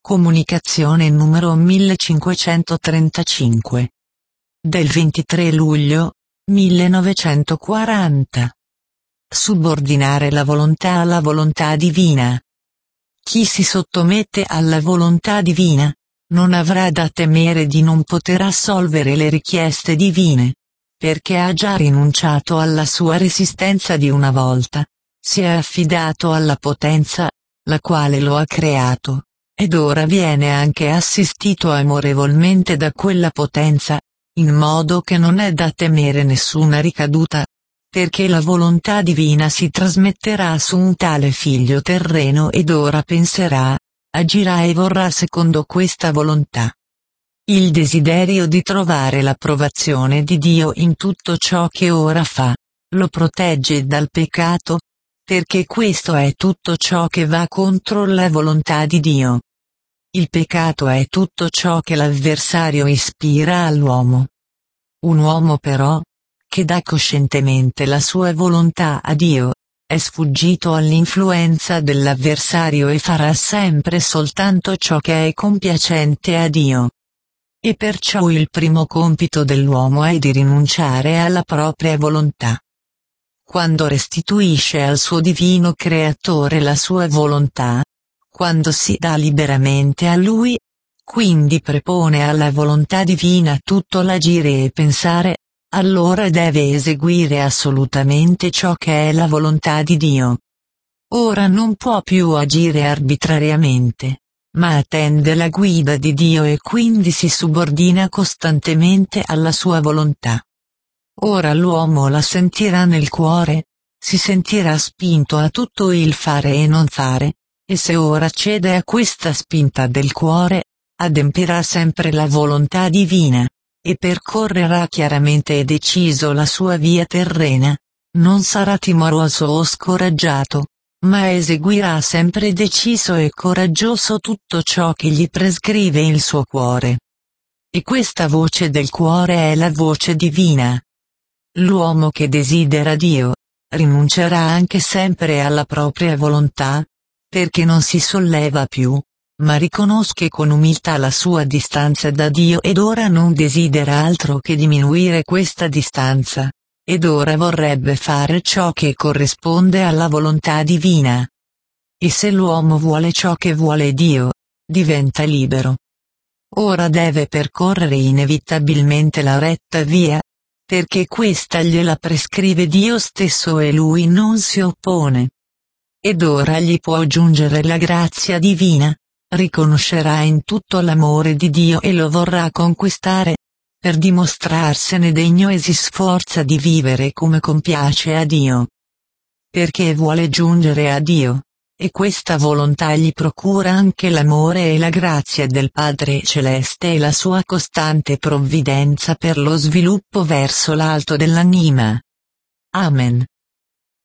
Comunicazione numero 1535. Del 23 luglio 1940. Subordinare la volontà alla volontà divina. Chi si sottomette alla volontà divina, non avrà da temere di non poter assolvere le richieste divine, perché ha già rinunciato alla sua resistenza di una volta, si è affidato alla potenza, la quale lo ha creato, ed ora viene anche assistito amorevolmente da quella potenza, in modo che non è da temere nessuna ricaduta, perché la volontà divina si trasmetterà su un tale figlio terreno ed ora penserà, agirà e vorrà secondo questa volontà. Il desiderio di trovare l'approvazione di Dio in tutto ciò che ora fa, lo protegge dal peccato, perché questo è tutto ciò che va contro la volontà di Dio. Il peccato è tutto ciò che l'avversario ispira all'uomo. Un uomo però, che dà coscientemente la sua volontà a Dio, è sfuggito all'influenza dell'avversario e farà sempre soltanto ciò che è compiacente a Dio. E perciò il primo compito dell'uomo è di rinunciare alla propria volontà. Quando restituisce al suo divino creatore la sua volontà, quando si dà liberamente a lui, quindi prepone alla volontà divina tutto l'agire e pensare, allora deve eseguire assolutamente ciò che è la volontà di Dio. Ora non può più agire arbitrariamente, ma attende la guida di Dio e quindi si subordina costantemente alla sua volontà. Ora l'uomo la sentirà nel cuore, si sentirà spinto a tutto il fare e non fare, e se ora cede a questa spinta del cuore, adempirà sempre la volontà divina, e percorrerà chiaramente e deciso la sua via terrena, non sarà timoroso o scoraggiato, ma eseguirà sempre deciso e coraggioso tutto ciò che gli prescrive il suo cuore. E questa voce del cuore è la voce divina. L'uomo che desidera Dio, rinuncerà anche sempre alla propria volontà, perché non si solleva più, ma riconosce con umiltà la sua distanza da Dio ed ora non desidera altro che diminuire questa distanza, ed ora vorrebbe fare ciò che corrisponde alla volontà divina. E se l'uomo vuole ciò che vuole Dio, diventa libero. Ora deve percorrere inevitabilmente la retta via, perché questa gliela prescrive Dio stesso e lui non si oppone. Ed ora gli può giungere la grazia divina, riconoscerà in tutto l'amore di Dio e lo vorrà conquistare, per dimostrarsene degno e si sforza di vivere come compiace a Dio. Perché vuole giungere a Dio, e questa volontà gli procura anche l'amore e la grazia del Padre Celeste e la sua costante provvidenza per lo sviluppo verso l'alto dell'anima. Amen.